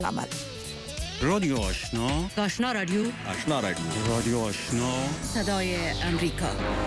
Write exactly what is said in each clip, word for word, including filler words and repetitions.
عمل. رادیو آشنا، آشنا رادیو، آشنا رادیو، رادیو آشنا، صدای امریکا.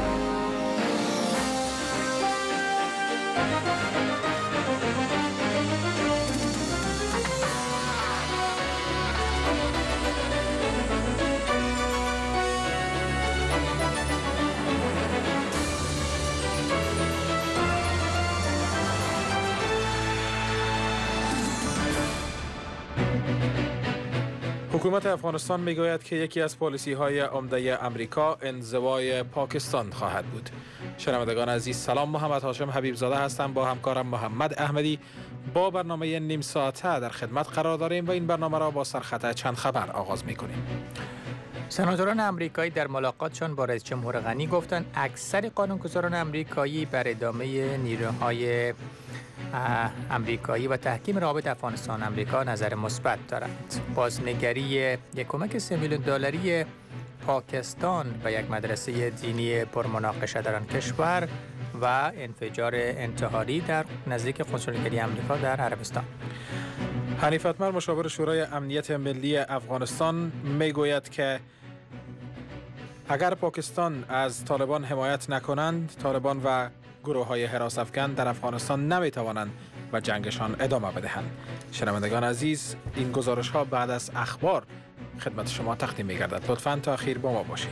حکومت افغانستان میگوید که یکی از پالیسی‌های عمده امریکا انزوای پاکستان خواهد بود. شنوندگان عزیز سلام، محمد هاشم حبیب زاده هستم. با همکارم محمد احمدی با برنامه نیم ساعته در خدمت قرار داریم و این برنامه را با سرخط چند خبر آغاز می‌کنیم. سناتوران امریکایی در ملاقاتشان با رئیس جمهور غنی گفتند اکثر قانونگذاران امریکایی بر ادامه نیروهای امریکایی و تحکیم روابط افغانستان امریکا نظر مثبت دارند. بازنگری یک کمک سه میلیون دلاری پاکستان به یک مدرسه دینی پرمناقشه در آن کشور و انفجار انتحاری در نزدیک قنسولگری امریکا در عربستان. حنیف اتمر مشاور شورای امنیت ملی افغانستان میگوید که اگر پاکستان از طالبان حمایت نکنند، طالبان و گروه های حراس افکن در افغانستان نمی توانند و جنگشان ادامه بدهند. شنوندگان عزیز، این گزارش ها بعد از اخبار خدمت شما تقدیم می گردد. لطفاً تا اخیر با ما باشید.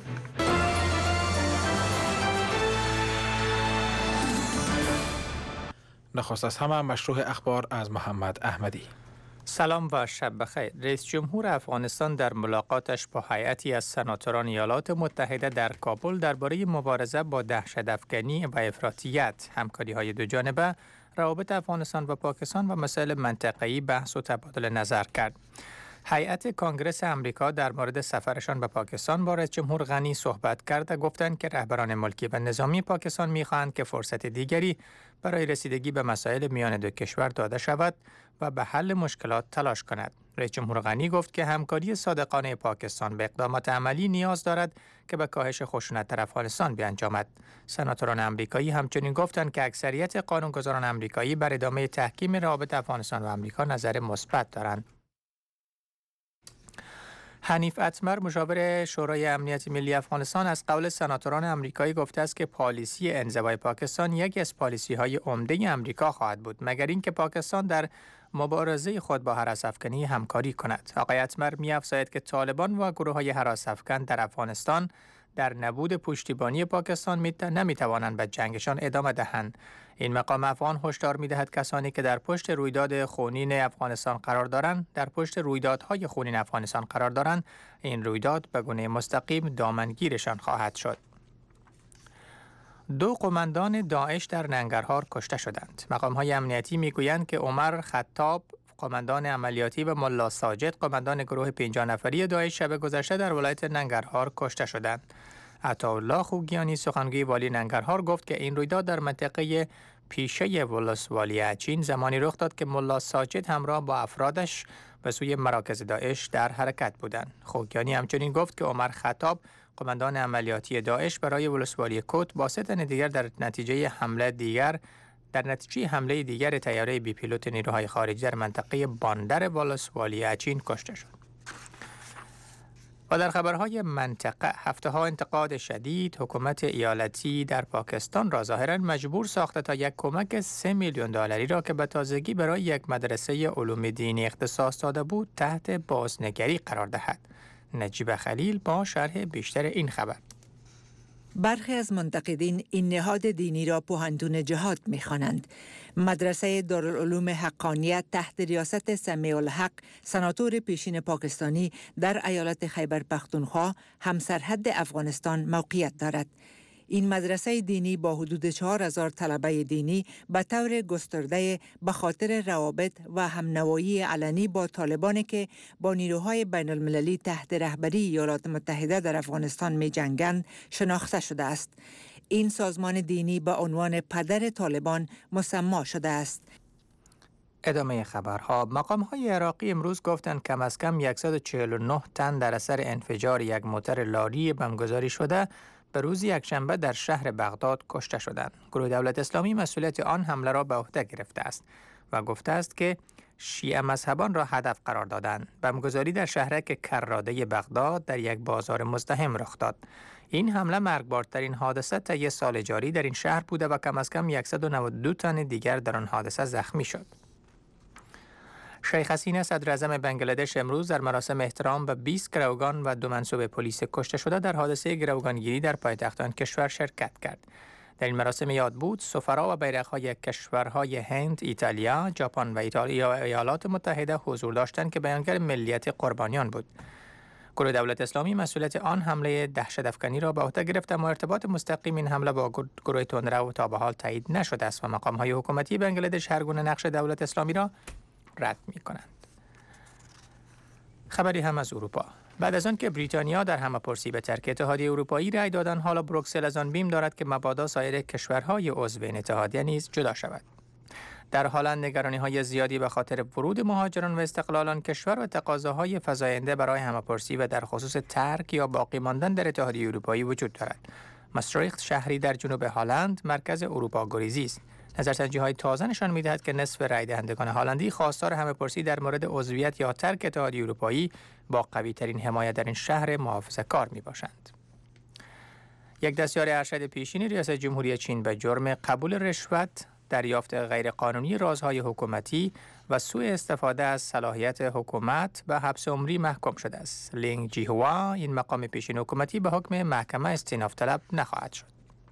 نخست از همه مشروع اخبار از محمد احمدی. سلام و شب بخیر. رئیس جمهور افغانستان در ملاقاتش با هیئتی از سناتوران ایالات متحده در کابل درباره مبارزه با دهشت‌افکنی و افراطیت، همکاری‌های دوجانبه، روابط افغانستان و پاکستان و مسائل منطقه‌ای بحث و تبادل نظر کرد. هیئت کانگرس امریکا در مورد سفرشان به پاکستان با رئیس جمهور غنی صحبت کرد و گفتند که رهبران ملکی و نظامی پاکستان می‌خواهند که فرصت دیگری برای رسیدگی به مسائل میان دو کشور داده شود و به حل مشکلات تلاش کند. رئیس جمهور غنی گفت که همکاری صادقانه پاکستان به اقدامات عملی نیاز دارد که به کاهش خشونت در افغانستان بیانجامد. سناتوران امریکایی همچنین گفتند که اکثریت قانونگذاران امریکایی بر ادامه تحکیم روابط افغانستان و امریکا نظر مثبت دارند. حنیف اتمر مشاور شورای امنیت ملی افغانستان از قول سناتوران امریکایی گفته است که پالیسی انزوای پاکستان یکی از پالیسی‌های عمده امریکا خواهد بود، مگر اینکه پاکستان در مبارزه خود با هراس افکنی همکاری کند. آقای اتمر می‌افزاید که طالبان و گروه‌های هراس افکن در افغانستان در نبود پشتیبانی پاکستان نمی‌توانند به جنگشان ادامه دهند. این مقام افغان هشدار می‌دهد کسانی که در پشت رویداد خونین افغانستان قرار دارند، در پشت رویدادهای خونین افغانستان قرار دارند، این رویداد به گونه مستقیم دامنگیرشان خواهد شد. دو قماندان داعش در ننگرهار کشته شدند. مقام‌های امنیتی می‌گویند که عمر خطاب، قماندان عملیاتی و ملا ساجد، قماندان گروه پنجاه نفری داعش، شب گذشته در ولایت ننگرهار کشته شدند. عطاالله خوگیانی سخنگوی والی ننگرهار گفت که این رویداد در منطقه پیشه ولسوالی اچین زمانی رخ داد که ملا ساجد همراه با افرادش به سوی مراکز داعش در حرکت بودند. خوگیانی همچنین گفت که عمر خطاب، قماندان عملیاتی داعش، برای ولسوالی کوت با سه تن دیگر در نتیجه حمله دیگر در نتیجه حمله دیگر طیاره بی پیلوت نیروهای خارجی در منطقه باندر ولسوالی اچین کشته شد. و در خبرهای منطقه، هفته‌ها انتقاد شدید حکومت ایالتی در پاکستان را ظاهراً مجبور ساخته تا یک کمک سه میلیون دلاری را که به تازگی برای یک مدرسه علوم دینی اختصاص داده بود تحت بازنگری قرار دهد. نجیب خلیل با شرح بیشتر این خبر. برخی از منتقدین این نهاد دینی را پوهنتون جهاد می‌خوانند. مدرسه دارالعلوم حقانیت تحت ریاست سمیع الحق، سناتور پیشین پاکستانی، در ایالت خیبر پختونخوا، همسرحد افغانستان موقعیت دارد. این مدرسه دینی با حدود چهار هزار طلبه دینی به طور گسترده به خاطر روابط و همنوایی علنی با طالبانی که با نیروهای بین المللی تحت رهبری ایالات متحده در افغانستان می جنگند شناخته شده است. این سازمان دینی به عنوان پدر طالبان مسما شده است. ادامه خبرها. مقام‌های عراقی امروز گفتند کم از کم صد و چهل و نه تن در اثر انفجار یک موتر لاری بمبگذاری شده به روز یکشنبه در شهر بغداد کشته شدند. گروه دولت اسلامی مسئولیت آن حمله را به عهده گرفته است و گفته است که شیعه مذهبان را هدف قرار دادند. بمبگذاری در شهرک کراده بغداد در یک بازار مزدحم رخ داد. این حمله مرگبارترین حادثه طی سال جاری در این شهر بوده و کم از کم صد و نود و دو تن دیگر در آن حادثه زخمی شد. شیخ حسینه صدر اعظم بنگلادش امروز در مراسم احترام به بیست گروگان و دو منصوب پلیس کشته شده در حادثه گروگانگیری در پایتخت آن کشور شرکت کرد. در این مراسم یاد بود سفرا و بیرق‌های کشورهای هند، ایتالیا، ژاپن و ایتالیا و ایالات متحده حضور داشتند که بیانگر ملیت قربانیان بود. گروه دولت اسلامی مسئولیت آن حمله دهشت افکنی را به عهده گرفت، اما ارتباط مستقیم این حمله با گروه تندرو تا به حال تایید نشده است و مقام‌های حکومتی بنگلادش هر گونه نقش دولت اسلامی را رد می‌کنند. خبری هم از اروپا. بعد از آن که بریتانیا در همه‌پرسی به ترک اتحادیه اروپایی رأی دادن، حالا بروکسل از آن بیم دارد که مبادا سایر کشورهای عضو این اتحادیه نیز جدا شود. در هلند نگرانی‌های زیادی به خاطر ورود مهاجران و استقلال آن کشور و تقاضاهای فزاینده برای همه‌پرسی و در خصوص ترک یا باقی ماندن در اتحادیه اروپایی وجود دارد. ماستریخت شهری در جنوب هلند مرکز اروپا گریزی است. نظرسنجی‌های تازه نشان می‌دهد که نصف رای دهندگان هلندی خواستار همه‌پرسی در مورد عضویت یا ترک اتحادیه اروپایی با قوی‌ترین حمایت در این شهر محافظه‌کار می‌باشند. یک دستیار ارشد پیشین ریاست جمهوری چین به جرم قبول رشوت، دریافت غیرقانونی رازهای حکومتی و سوء استفاده از صلاحیت حکومت به حبس عمری محکوم شده است. لینگ جیهوا این مقام پیشین حکومتی به حکم محکمه استئناف طلب نخواهد شد.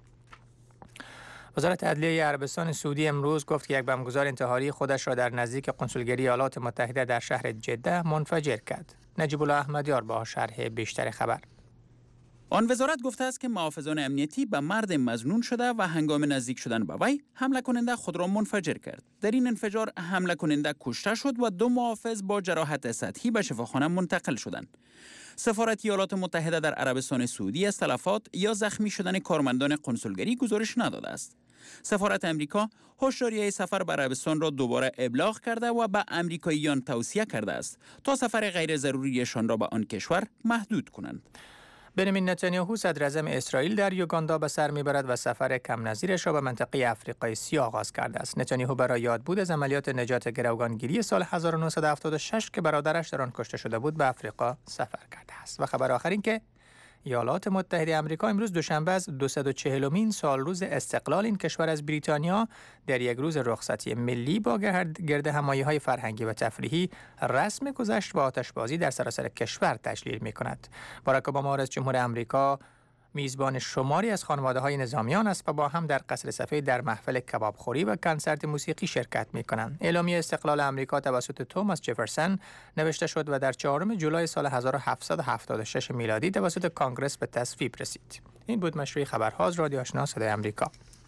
وزارت عدلیه عربستان سعودی امروز گفت که یک بمبگذار انتحاری خودش را در نزدیک قنسولگری ایالات متحده در شهر جده منفجر کرد. نجیب الله احمدیار با شرح بیشتر خبر. آن وزارت گفته است که محافظان امنیتی به مرد مظنون شده و هنگام نزدیک شدن به وی حمله کننده خود را منفجر کرد. در این انفجار حمله کننده کشته شد و دو محافظ با جراحت سطحی به شفاخانه منتقل شدند. سفارت ایالات متحده در عربستان سعودی از تلفات یا زخمی شدن کارمندان قنسولگری گزارش نداده است. سفارت امریکا هشداریه سفر به عربستان را دوباره ابلاغ کرده و به امریکاییان توصیه کرده است تا سفر غیر ضروریشان را به آن کشور محدود کنند. بنیامین نتانیاهو صدر اعظم اسرائیل در یوگاندا به سر میبرد و سفر کم نظیرش را به منطقه آفریقای سیاه آغاز کرده است. نتانیاهو برای یادبود از عملیات نجات گروگانگیری سال هزار و نهصد و هفتاد و شش که برادرش در آن کشته شده بود به آفریقا سفر کرده است. و خبر آخر این که ایالات متحده آمریکا امروز دوشنبه از دویست و چهلمین سال روز استقلال این کشور از بریتانیا در یک روز رخصتی ملی با گرد همایی‌های فرهنگی و تفریحی رسم گذشت و آتشبازی در سراسر کشور تشکیل می‌کند. باراک اوباما رئیس جمهور آمریکا میزبان شماری از خانواده‌های نظامیان است و با هم در قصر سفید در محفل کبابخوری و کنسرت موسیقی شرکت می‌کنند. اعلامیه استقلال آمریکا توسط توماس جفرسون نوشته شد و در چهارم جولای سال هزار و هفتصد و هفتاد و شش میلادی توسط کانگرس به تصویب رسید. این بود مشروع خبرها از رادیو آشنا صدای آمریکا.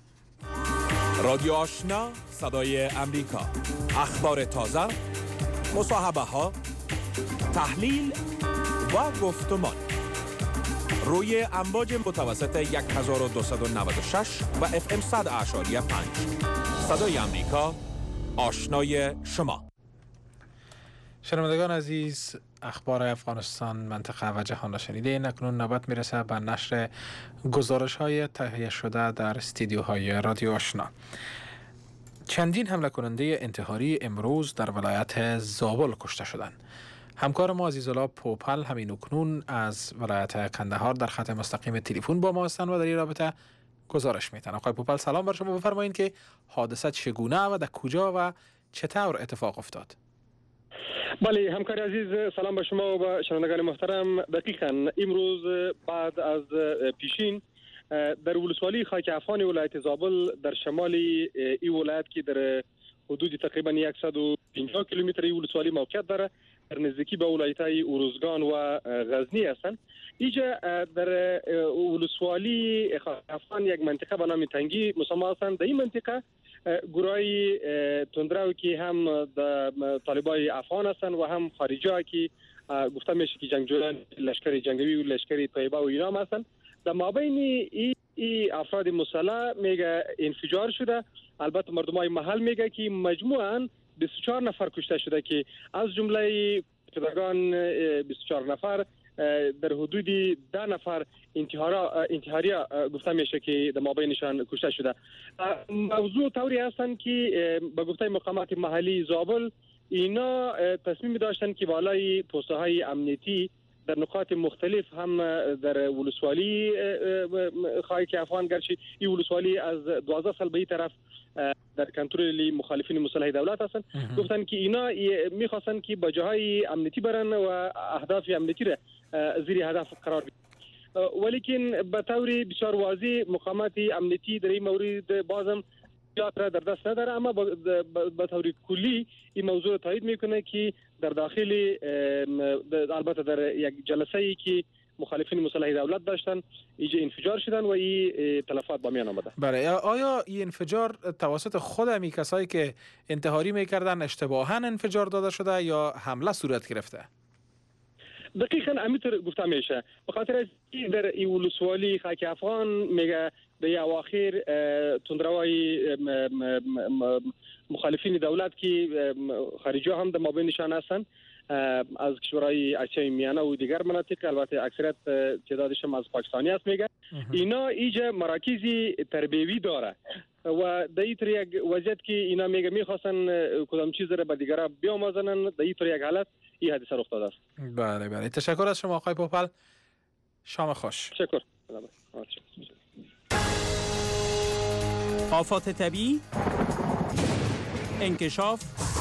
رادیو آشنا صدای آمریکا، اخبار تازه، مصاحبه‌ها، تحلیل و گفتمان روی امواج متوسط هزار و دویست و نود و شش و اف ام صد اعشاری پنج. صدای آمریکا، آشنای شما. شنوندگان عزیز، اخبار افغانستان، منطقه و جهان را شنیدین. اکنون نوبت میرسه به نشر گزارش های تهیه شده در استودیوهای رادیو آشنا. چندین حمله کننده انتحاری امروز در ولایت زابل کشته شدند. همکار ما عزیزالله پوپل همین اکنون از ولایت قندهار در خط مستقیم تلفن با ما هستند و در این رابطه گزارش میتن. آقای پوپل سلام بر شما، بفرمایید که حادثه چگونه و در کجا و چطور اتفاق افتاد؟ بله همکار عزیز، سلام به شما و به شنوندگان محترم. دقیقاً امروز بعد از پیشین در ولسوالی خاک افغان ولایت زابل در شمال این ولایت که در حدود تقریبا صد و پنجاه کیلومتر ولسوالی موقعیت داره، در نزدیکی به ولایت‌های اروزگان و غزنی هستند. اینجا در ولسوالی خاک افغان یک منطقه به نام تنگی مسمى هستند. در این منطقه گروهی تندرو که هم طالبای افغان هستند و هم خارجی که گفته میشه که جنگجویان لشکر جنگی و لشکر طیبه و اینا هستند. در مابین این ای افراد مسلح میگه انفجار شده. البته مردمای محل میگه که مجموعاً بیست و چهار نفر کشته شده که از جمله کشتگان بیست و چهار نفر در حدود ده نفر انتحاری گفته میشه که در مابینشان کشته شده. موضوع طوری هستند که به گفته مقامات محلی زابل اینا تصمیم داشتن که بالای پست‌های امنیتی در نقاط مختلف هم در ولسوالی خواهی که افغان گرچه این ولسوالی از دوازده سال به این طرف در کنترل مخالفین مسلح دولت هستند، گفتن که اینا میخواستن که با جاهای امنیتی برن و اهداف امنیتی را زیر هدف قرار بدن، ولیکن به طور بسیار واضح مقامات امنیتی در این مورد بازم را در دست نداره، اما به طور کلی این موضوع را تایید میکنه که در داخل البته در یک جلسه ای که مخالفین مسلح دولت داشتن اینجا انفجار شدن و این تلفات با میان آمده. بله، آیا این انفجار توسط خود همی کسایی که انتحاری میکردن اشتباهاً انفجار داده شده یا حمله صورت گرفته؟ دقیقاً همینطور گفته میشه، به خاطر از در این ولسوالی خاک افغان میگه در اواخر تندروای مخالفین دولت که خارجی هم در مابینشان هستند از کشورهای آسیای میانه و دیگر مناطق، البته اکثریت تعدادش هم از پاکستانی است، میگه اینا اینجا مراکزی تربیوی داره و در این طور یک وضعیت که اینا میگه میخواستن کدام چیز را به دیگرها بیاموزنن، در این طور یک حالت این حادثه رخ داده است. بله بله، تشکر از شما آقای پوپل، شام خوش. تشکر. آفات طبیعی، انکشاف،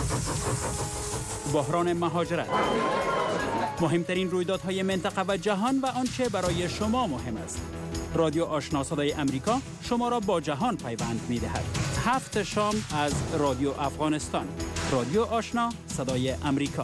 بحران مهاجرت، مهمترین رویدادهای منطقه و جهان و آنچه برای شما مهم است. رادیو آشنا صدای امریکا شما را با جهان پیوند می‌دهد. هفت شام از رادیو افغانستان. رادیو آشنا صدای امریکا.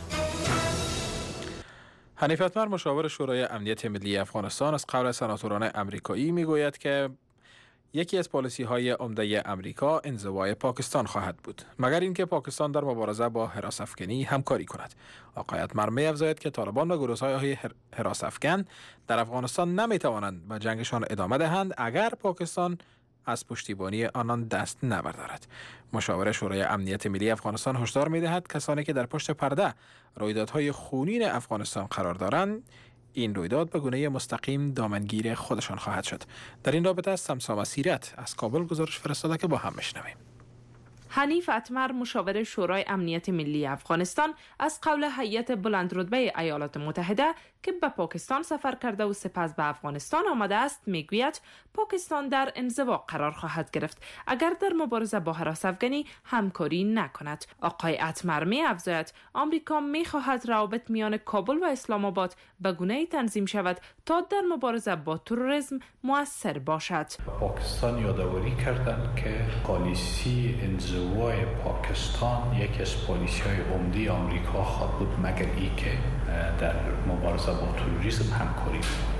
حنیف اتمر، مشاور شورای امنیت ملی افغانستان، از قول سناتوران امریکایی میگوید که یکی از پالیسی های عمده امریکا انزوای پاکستان خواهد بود، مگر اینکه پاکستان در مبارزه با حراس افکنی همکاری کند. آقای اتمر می‌افزاید که طالبان و گروه‌های حراس افکن در افغانستان نمی‌توانند به جنگشان ادامه دهند اگر پاکستان از پشتیبانی آنان دست نبردارد. مشاور شورای امنیت ملی افغانستان هشدار می‌دهد کسانی که در پشت پرده رویدادهای خونین افغانستان قرار دارند، این رویداد به گونه مستقیم دامنگیر خودشان خواهد شد. در این رابطه سمسام سیرت از کابل گزارش فرستاده که با هم بشنویم. حنیف اتمر، مشاور شورای امنیت ملی افغانستان، از قول هیئت بلندرتبه ایالات متحده که به پاکستان سفر کرده و سپس به افغانستان آمده است میگوید پاکستان در انزوا قرار خواهد گرفت اگر در مبارزه با حراس افغانی همکاری نکند. آقای اتمر می‌افزاید آمریکا می‌خواهد روابط میان کابل و اسلام آباد به گونه‌ای تنظیم شود تا در مبارزه با تروریسم مؤثر باشد. پاکستان یادآوری کردند که پالیسی انزوای پاکستان یکی از پالیسی‌های عمده آمریکا خواهد بود مگر اینکه در مبارزه با تروریسم همکاری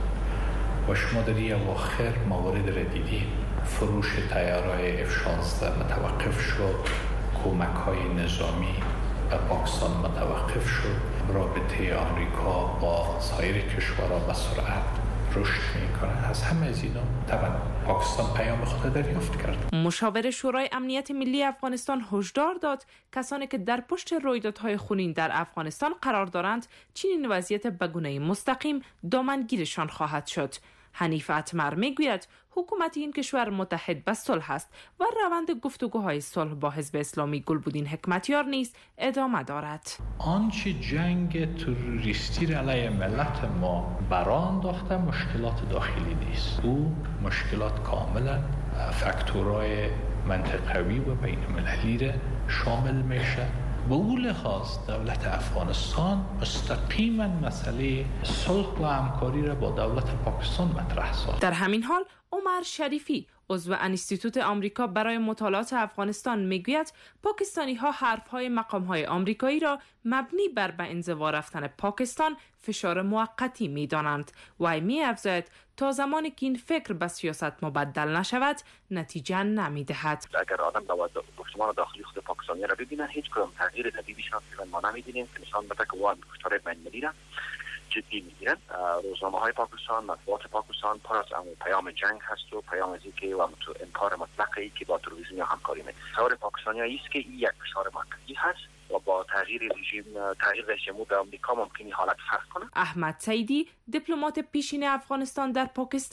و شما در این اواخر موارد را دیدید. فروش طیاره‌های اف شانزده متوقف شد، کمک‌های نظامی به پاکستان متوقف شد، رابطه آمریکا با سایر کشورها به سرعت رشد می‌کنه. از همه از اینا طبعا پاکستان پیام خود دریافت کرد. مشاور شورای امنیت ملی افغانستان هشدار داد کسانی که در پشت رویدادهای خونین در افغانستان قرار دارند چنین وضعیت به گونه مستقیم دامنگیرشان خواهد شد. حنیف اتمر میگوید حکومت این کشور متحد به صلح است و روند گفتگوهای صلح با حزب اسلامی گلبودین حکمتیار نیز ادامه دارد. آنچه جنگ تروریستی را علیه ملت ما برآن انداخته مشکلات داخلی نیست، او مشکلات کاملا فاکتورهای منطقوی و بین المللی را شامل میشه. به اون لحاظ دولت افغانستان مستقیما مسئله صلح و همکاری را با دولت پاکستان مطرح ساخت. در همین حال عمر شریفی، عضو انستیتوت آمریکا برای مطالعات افغانستان میگوید پاکستانی ها حرف های مقام های آمریکایی را مبنی بر به انزوا رفتن پاکستان فشار موقتی می دانند و می افزاید تا زمانی که این فکر به سیاست مبدل نشود نتیجه نمی دهد. اگر آدم گفتمان داخلی خود پاکستانی را ببینن هیچ کدام تغییر جدیدی ما نمی‌بینیم که نشان بده که واقعا کشتار بین‌المللی را جدی میگیرن. روزنامه های پاکستان، مطبوعات پاکستان پر از پیام جنگ هست و پیام از اینکه و انکار مطلقی که با تروریسم یا همکاری میکنه. تصور پاکستانی است که این یک فشار مرکزی هست و با تغییر رژیم تغییر رئیس جمهور آمریکا ممکنه حالت فرق کنه. احمد سیدی، دیپلمات پیشین افغانستان در پاکستان،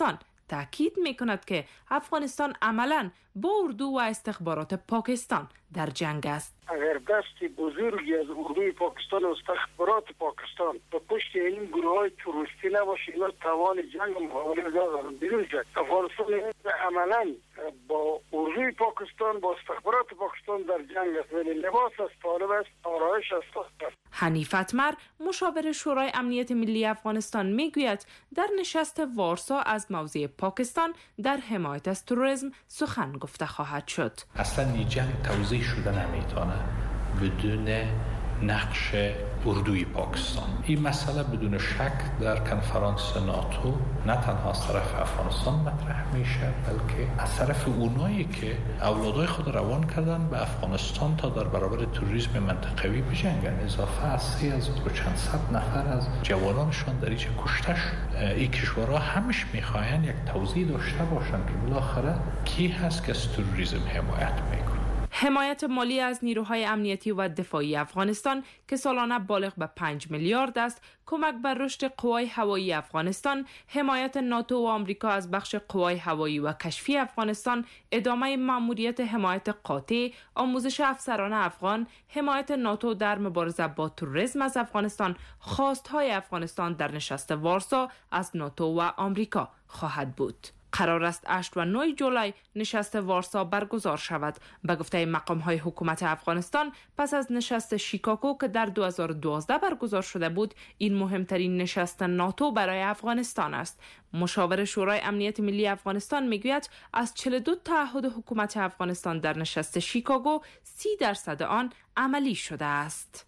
تاکید می کند که افغانستان عملاً با اردو و استخبارات پاکستان در جنگ است. اگر دست بزرگی از اردوی پاکستان و استخبارات پاکستان به پشت این گروه های تروریستی نباشه، اینا توان جنگ و مقابله دارن. بدون شک افغانستان عملاً با اردوی پاکستان با استخبارات پاکستان در جنگ است، ولی لباس از طالب است، آرایش از طالب. حنیف اتمر مشاور شورای امنیت ملی افغانستان میگوید در نشست وارسا از موضع پاکستان در حمایت از تروریسم سخن گفته خواهد شد. اصلا این جنگ توضیح شده نمیتونه بدون نقش اردوی پاکستان. این مسئله بدون شک در کنفرانس ناتو نه تنها از طرف افغانستان مطرح میشه، بلکه از طرف اونایی که اولادای خود روان کردن به افغانستان تا در برابر تروریسم منطقوی بجنگن. اضافه از سه هزار و چند صد نفر از جوانانشان در اینجا کشته شد. این کشورها همش میخواین یک توضیح داشته باشن که بالاخره کی هست که از تروریسم حمایت میکنه. حمایت مالی از نیروهای امنیتی و دفاعی افغانستان که سالانه بالغ به پنج میلیارد است، کمک بر رشد قوای هوایی افغانستان، حمایت ناتو و آمریکا از بخش قوای هوایی و کشفی افغانستان، ادامه مأموریت حمایت قاطع، آموزش افسران افغان، حمایت ناتو در مبارزه با تروریسم از افغانستان، خواستهای افغانستان در نشست وارسا از ناتو و آمریکا خواهد بود. قرار است هشت و نه جولای نشست وارسا برگزار شود. به گفته مقام‌های حکومت افغانستان، پس از نشست شیکاگو که در دو هزار و دوازده برگزار شده بود، این مهمترین نشست ناتو برای افغانستان است. مشاور شورای امنیت ملی افغانستان میگوید از چهل و دو تعهد حکومت افغانستان در نشست شیکاگو، سی درصد آن عملی شده است.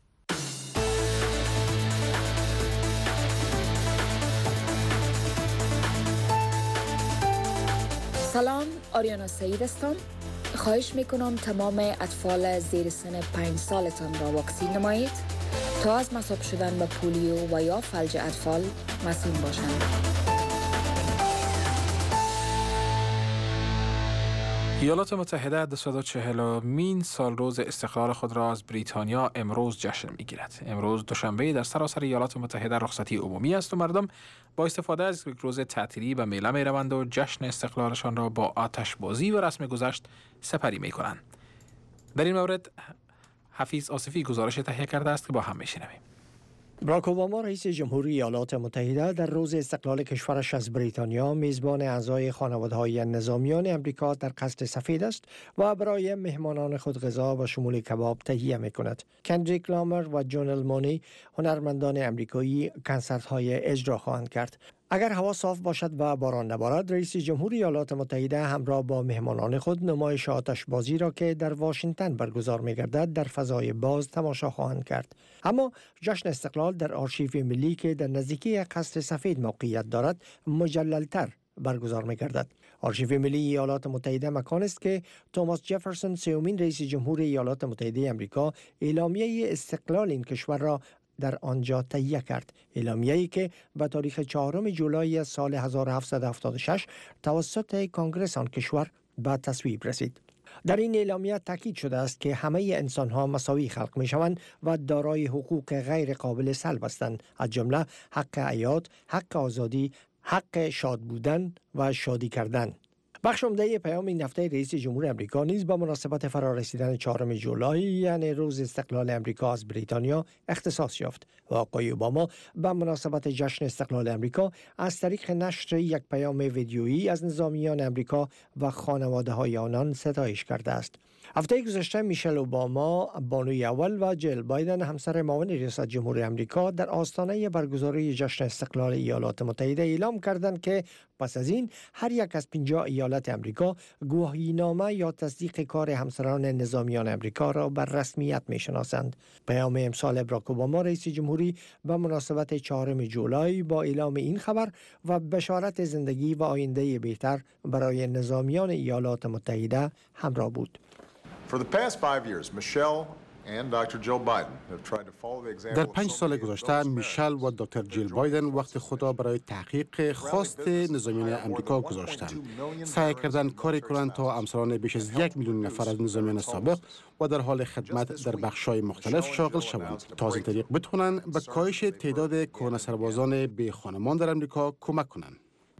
سلام، آریانا سعید هستم. خواهش میکنم تمام اطفال زیر سن پنج سالتان را واکسین نمایید تا از مصاب شدن به پولیو و یا فلج اطفال مسئول باشند. ایالات متحده دویست و چهلمین سال روز استقلال خود را از بریتانیا امروز جشن میگیرد. امروز دوشنبه در سراسر ایالات متحده رخصتی عمومی است و مردم با استفاده از یک روز تعطیلی به میله میروند و جشن استقلالشان را با آتشبازی و رسم گذشت سپری میکنند. در این مورد حفیظ آصفی گزارش تهیه کرده است که با هم میشنویم. باراک اوباما رئیس جمهوری ایالات متحده در روز استقلال کشورش از بریتانیا میزبان اعضای خانواده‌های نظامیان امریکا در قصر سفید است و برای مهمانان خود غذا و شمول کباب تهیه می‌کند. کندریک لامر و جون المونی هنرمندان امریکایی کنسرت‌های اجرا خواهند کرد. اگر هوا صاف باشد و باران نبارد، رئیس جمهوری ایالات متحده همراه با مهمانان خود نمایش آتشبازی را که در واشنگتن برگزار می‌گردد در فضای باز تماشا خواهند کرد. اما جشن استقلال در آرشیو ملی که در نزدیکی قصر سفید موقعیت دارد مجلل‌تر برگزار می‌گردد. آرشیو ملی ایالات متحده مکان است که توماس جفرسون سومین رئیس جمهور ایالات متحده آمریکا اعلامیه استقلال این کشور را در آنجا تهیه کرد. اعلامیه‌ای که به تاریخ چهارم جولای سال هزار و هفتصد و هفتاد و شش توسط کنگره آن کشور به تصویب رسید. در این اعلامیه تاکید شده است که همه انسان‌ها مساوی خلق می‌شوند و دارای حقوق غیر قابل سلب هستند، از جمله حق حیات، حق آزادی، حق شاد بودن و شادی کردن. بخش عمده پیام این هفته رئیس جمهور آمریکا نیز با مناسبت فرارسیدن چهارم جولای یعنی روز استقلال آمریکا از بریتانیا اختصاص یافت و آقای اوباما به مناسبت جشن استقلال آمریکا از طریق نشر یک پیام ویدیویی از نظامیان آمریکا و خانواده‌های آنان ستایش کرده است. هفته گذشته میشل اوباما، بانوی اول و جیل بایدن همسر معاون ریاست جمهوری آمریکا در آستانه برگزاری جشن استقلال ایالات متحده اعلام کردند که پس از این هر یک از پنجاه ایالت آمریکا گواهینامه یا تصدیق کار همسران نظامیان آمریکا را بر رسمیت میشناسند. پیام امسال باراک اوباما رئیس جمهوری به مناسبت چهارم جولای با اعلام این خبر و بشارت زندگی و آینده بهتر برای نظامیان ایالات متحده همراه بود. For the past five years, Michelle and Doctor Jill Biden have tried to follow the example. در پنج سال گذشته میشل و دکتر جیل بایدن وقت خود را برای تحقیق خواست نظامیان امریکا گذاشتند. سعی کردند کاری کنند تا همسران بیش از یک میلیون نفر از نظامیان سابق و در حال خدمت در بخش‌های مختلف شاغل شوند تا از این طریق بتوانند به کاهش تعداد کهنه سربازان بی خانمان در امریکا کمک کنند.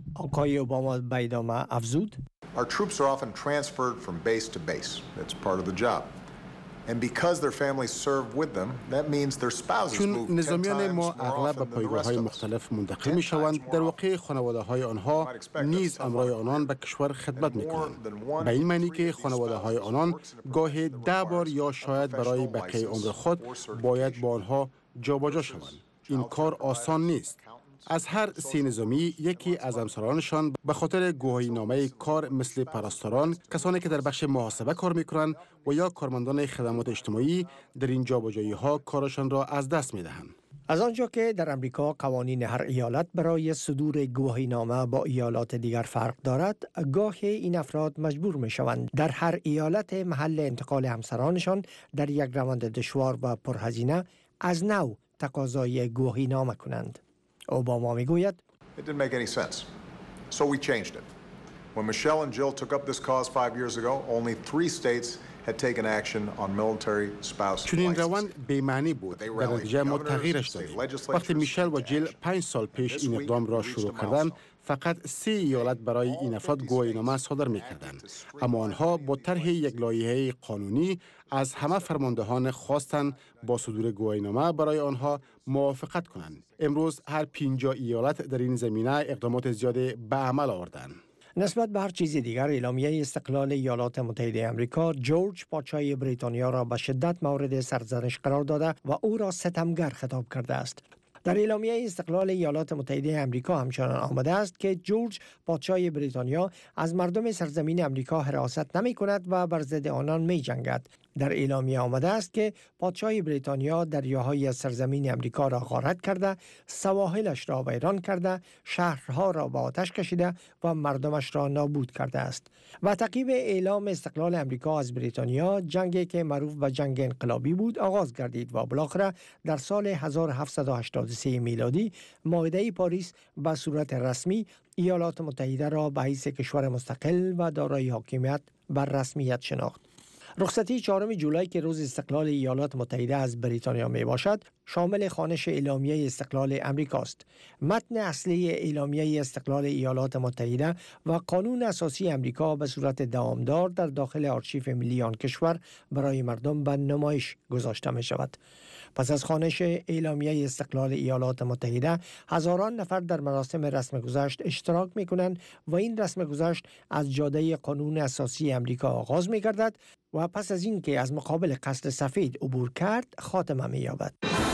آقای اوباما به ادامه افزود: Our troops are often transferred from base to base. That's part of the job. And because their families serve with them, that means their spouses چون move ten نظامیان times ما more اغلب به often than the پایگاه‌های rest of us. مختلف منتقل می شوند، در واقع خانواده های آنها نیز امرای آنان به کشور خدمت می کنند. به این معنی که خانواده های آنان گاهی ده بار یا شاید برای بقیه عمر خود باید با آنها جابجا شوند. این کار آسان نیست. از هر سی نظامی یکی از همسرانشان به خاطر گواهی نامه کار مثل پرستاران، کسانی که در بخش محاسبه کار میکنند و یا کارمندان خدمات اجتماعی در این جابجایی ها کارشان را از دست میدهند. از آنجا که در امریکا قوانین هر ایالت برای صدور گواهی نامه با ایالات دیگر فرق دارد، گاهی این افراد مجبور می شوند در هر ایالت محل انتقال همسرانشان در یک روند دشوار و پرهزینه از نو تقاضای گواهی نامه کنند. اوباما میگوید: It didn't make any sense. So we changed it. When Michelle and Jill took up this cause five years ago, only three states had taken action on military spouse چون این licensing. روند بی‌معنی بود. در نتیجه ما تغییرش دادیم. وقتی میشل و جیل پنج سال پیش این اقدام را شروع کردند، فقط سی ایالت برای این افراد گواهینامه صادر می‌کردند. اما آنها با طرح یک لایحه قانونی از همه فرماندهان خواستند با صدور گواهینامه برای آنها موافقت کنند. امروز هر پنجاه ایالت در این زمینه اقدامات زیادی به عمل آوردند. نسبت به هر چیز دیگر، اعلامیه استقلال ایالات متحده آمریکا جورج پادشاه بریتانیا را به شدت مورد سرزنش قرار داده و او را ستمگر خطاب کرده است. در اعلامیه استقلال ایالات متحده آمریکا همچنان آمده است که جورج پادشاه بریتانیا از مردم سرزمین آمریکا حراست نمی کند و بر ضد آنان می جنگد. در اعلامیه آمده است که پادشاه بریتانیا دریاهای از سرزمین آمریکا را غارت کرده، سواحلش را ویران کرده، شهرها را به آتش کشیده و مردمش را نابود کرده است. و تعقیب اعلام استقلال آمریکا از بریتانیا، جنگی که معروف به جنگ انقلابی بود آغاز گردید و بالاخره در سال هزار و هفتصد و هشتاد و سه میلادی معاهده پاریس به صورت رسمی ایالات متحده را به حیث کشور مستقل و دارای حاکمیت بر رسمیت شناخت. رخصتی چهارم جولای که روز استقلال ایالات متحده از بریتانیا می باشد، شامل خوانش اعلامیه استقلال امریکا است. متن اصلی اعلامیه استقلال ایالات متحده و قانون اساسی امریکا به صورت دوامدار در داخل آرشیو ملی آن کشور برای مردم به نمایش گذاشته می شود. پس از خوانش اعلامیه استقلال ایالات متحده، هزاران نفر در مراسم رسم گذشت اشتراک می کنند و این رسم گذشت از جاده قانون اساسی امریکا آغاز می گردد و پس از این که از مقابل قصر سفید عبور کرد خاتمه می یابد.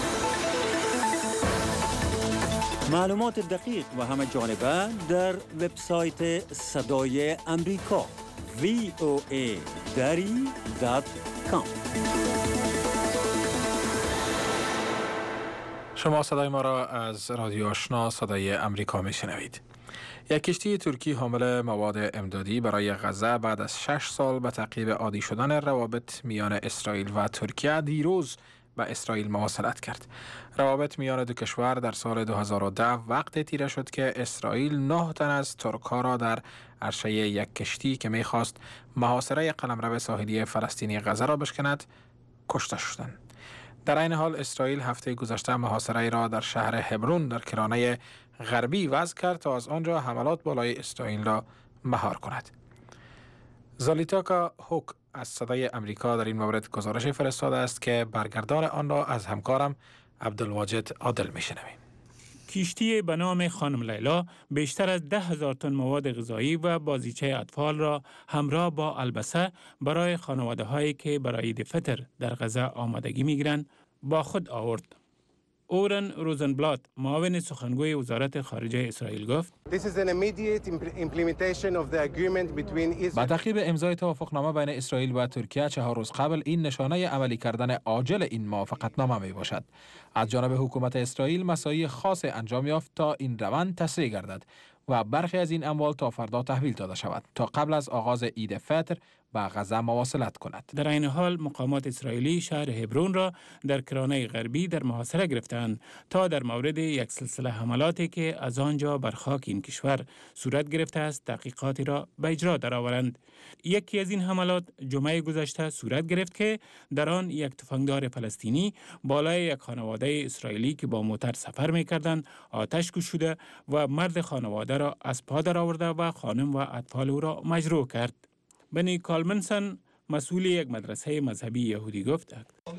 معلومات دقیق و همه جانبه در وبسایت صدای امریکا وی او ای دری دات کام. شما صدای ما را از رادیو آشنا صدای امریکا میشنوید. یک کشتی ترکی حامل مواد امدادی برای غزه بعد از شش سال به تعقیب عادی شدن روابط میان اسرائیل و ترکیه دیروز به اسرائیل مواصلت کرد. روابط میان دو کشور در سال دو هزار و ده وقت تیره شد که اسرائیل نه تن از ترک‌ها را در عرشه یک کشتی که می‌خواست محاصره قلمرو ساحلی فلسطینی غزه را بشکند کشته شدند. در این حال اسرائیل هفته گذشته محاصره را در شهر هبرون در کرانه غربی وضع کرد تا از آنجا حملات بالای اسرائیل را مهار کند. زالیتاکا هوک از صدای امریکا در این مورد گزارش فرستاده است که برگردان آن را از همکارم عبدالواجد عادل میشنویم. کشتی به نام خانم لیلا بیشتر از ده هزار تن مواد غذایی و بازیچه اطفال را همراه با البسه برای خانواده هایی که برای عید فطر در غزه آمادگی میگیرند با خود آورد. اورن روزنبلات معاون سخنگوی وزارت خارجه اسرائیل گفت: با تعقیب امضای توافقنامه بین اسرائیل و ترکیه چهار روز قبل این نشانه عملی کردن عاجل این موافقتنامه می باشد. از جانب حکومت اسرائیل مساعی خاص انجام یافت تا این روند تسریع گردد و برخی از این اموال تا فردا تحویل داده شود تا قبل از آغاز عید فطر به غزه مواصلت کند. در این حال مقامات اسرائیلی شهر هبرون را در کرانه غربی در محاصره گرفتند تا در مورد یک سلسله حملاتی که از آنجا بر خاک این کشور صورت گرفته است تحقیقاتی را به اجرا درآورند. یکی از این حملات جمعه گذشته صورت گرفت که در آن یک تفنگدار فلسطینی بالای یک خانواده اسرائیلی که با موتر سفر می‌کردند آتش کش شده و مرد خانواده را از پا درآورده و خانم و اطفال او را مجروح کرد. بنی کالمنسن مسئول یک مدرسه مذهبی یهودی گفت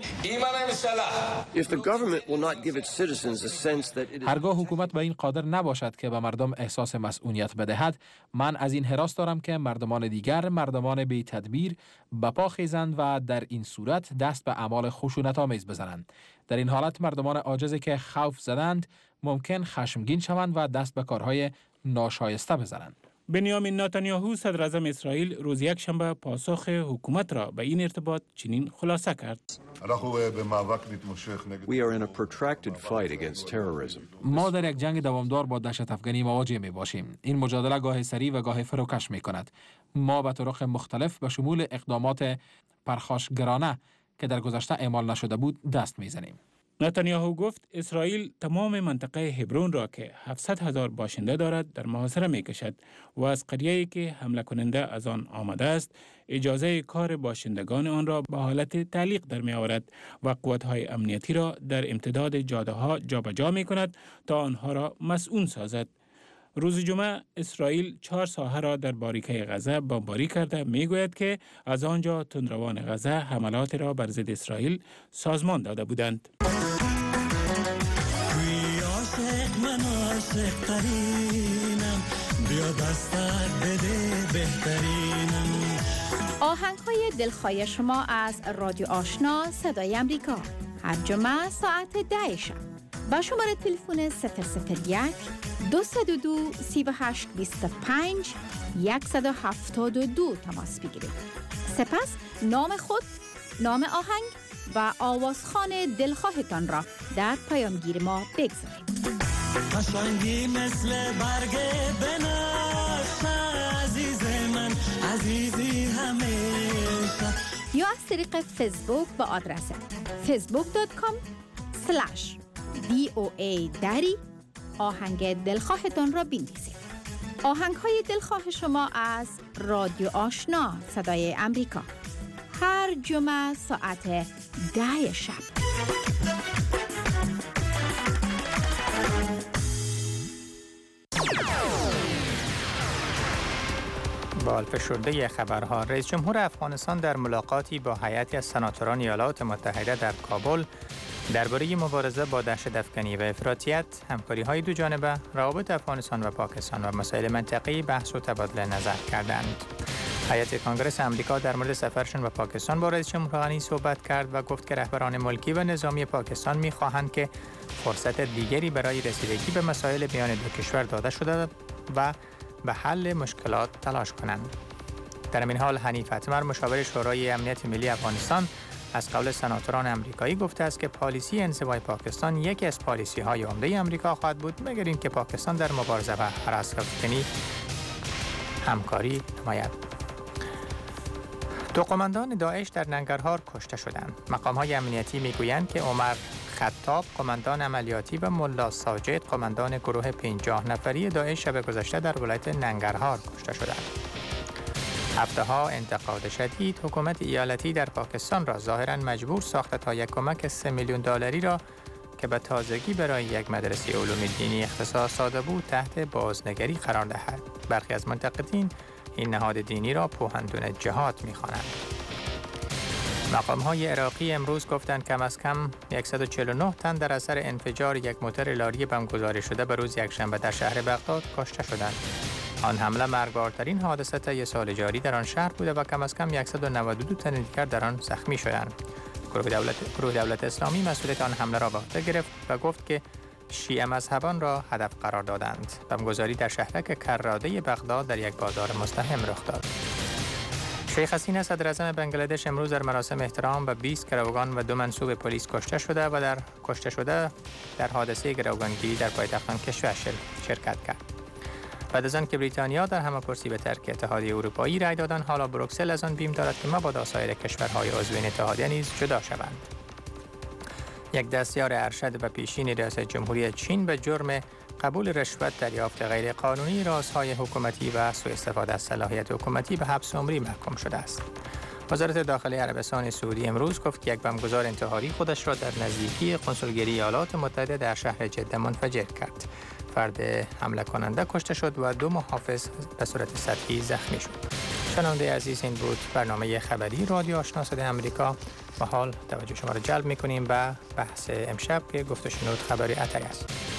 هرگاه حکومت به این قادر نباشد که به مردم احساس مسئولیت بدهد، من از این حراس دارم که مردمان دیگر مردمان بی تدبیر به پا خیزند و در این صورت دست به اعمال خشونت‌آمیز بزنند. در این حالت مردمان عاجزی که خوف زدند ممکن خشمگین شوند و دست به کارهای ناشایسته بزنند. بنیامین نتانیاهو صدر اعظم اسرائیل روز یک شنبه پاسخ حکومت را به این ارتباط چنین خلاصه کرد. ما در یک جنگ دوامدار با دهشت افغانی مواجه می باشیم. این مجادله گاه سریع و گاه فروکش می کند. ما به طرق مختلف به شمول اقدامات پرخاشگرانه که در گذشته اعمال نشده بود دست می زنیم. نتانیاهو گفت اسرائیل تمام منطقه هبرون را که هفتصد هزار باشنده دارد در محاصره می کشد و از قریه‌ای که حمله کننده از آن آمده است اجازه کار باشندگان آن را به حالت تعلیق در می آورد و قوت‌های امنیتی را در امتداد جاده ها جابجا می کند تا آنها را مسئول سازد. روز جمعه اسرائیل چهار ساحه را در باریکه غزه بمباری کرده می گوید که از آنجا تندروان غزه حملات را بر ضد اسرائیل سازمان داده بودند. آهنگ های دلخواه شما از رادیو آشنا صدای امریکا هر جمعه ساعت ده شب با شماره تلفن صفر صفر یک دو صفر دو سه هشت دو پنج صفر یک هفت دو تماس بگیرید. سپس نام خود، نام آهنگ و آوازخوان دلخواهتان را در پیامگیر ما بگذارید. قشنگی مثل برگ بنفش عزیز من عزیزی همیشه، یا از طریق فیسبوک با آدرس فیسبوک دات کام سلش دی او ای دری آهنگ دلخواهتان را بنویسید. آهنگ های دلخواه شما از رادیو آشنا صدای امریکا هر جمعه ساعت ده شب. با الفشرده خبرها، رئیس جمهور افغانستان در ملاقاتی با هیئتی از سناتوران ایالات متحده در کابل درباره مبارزه با دهشت افکنی و افراطیت، همکاری‌های دو جانبه، روابط افغانستان و پاکستان و مسائل منطقه‌ای بحث و تبادل نظر کردند. هیئت کانگرس امریکا در مورد سفرشان به پاکستان با رئیس جمهور غنی صحبت کرد و گفت که رهبران ملکی و نظامی پاکستان می‌خواهند که فرصت دیگری برای رسیدگی به مسائل میان دو کشور داده شده و به حل مشکلات تلاش کنند. در این حال حنیف اتمر مشاور شورای امنیت ملی افغانستان از قول سناتوران امریکایی گفته است که پالیسی انزوای پاکستان یکی از پالیسی‌های عمده امریکا خواهد بود مگر اینکه پاکستان در مبارزه با هراس افکنی همکاری نماید. دو قماندان داعش در ننگرهار کشته شدند. مقام‌های امنیتی می‌گویند که عمر خطاب قماندان عملیاتی و ملا ساجد قماندان گروه پنجاه نفری داعش شب گذشته در ولایت ننگرهار کشته شدند. هفته‌ها انتقاد شدید حکومت ایالتی در پاکستان را ظاهراً مجبور ساخته تا یک کمک سه میلیون دلاری را که به تازگی برای یک مدرسه علوم دینی اختصاص داده بود تحت بازنگری قرار دهد. برخی از منتقدین این نهاد دینی را پوهندون جهاد می‌خوانند. مقام‌های عراقی امروز گفتند کم از کم صد و چهل و نه تن در اثر انفجار یک موتر لاری بمبگذاری شده به روز یکشنبه در شهر بغداد کشته شدند. آن حمله مرگبارترین حادثه طی سال جاری در آن شهر بوده و کم از کم صد و نود و دو تن دیگر در آن زخمی شدند. گروه دولت گروه دولت اسلامی مسئولیت آن حمله را به عهده گرفت و گفت که شیعه مذهبان را هدف قرار دادند. بمبگذاری در شهرک کراده بغداد در یک بازار مزدحم رخ داد. شیخ حسینه صدر اعظم بنگلادش امروز در مراسم احترام به بیست گروگان و دو منصوب پلیس کشته شده و در کشته شده در حادثه گروگانگیری در پایتخت آن کشور شرکت کرد. بعد از آن که بریتانیا در همه‌پرسی به ترک اتحادیه اروپایی رأی دادند، حالا بروکسل از آن بیم دارد که مبادا سایر کشورهای عضو این اتحادیه نیز جدا شوند. یک دستیار ارشد و پیشین ریاست جمهوری چین به جرم قبول رشوت، دریافت غیر قانونی، رازهای حکومتی و سوء استفاده از صلاحیت حکومتی به حبس عمری محکوم شده است. وزارت داخلی عربستان سعودی امروز گفت که یک بمبگذار انتحاری خودش را در نزدیکی قنسولگری ایالات متحده در شهر جده منفجر کرد. فرد حمله کننده کشته شد و دو محافظ به صورت سطحی زخمی شد. شنونده عزیز، این بود برنامه خبری رادیو آشنا صدای آمریکا و حال توجه شما را جلب می‌کنیم به بحث امشب که گفت و شنود خبری اتری است.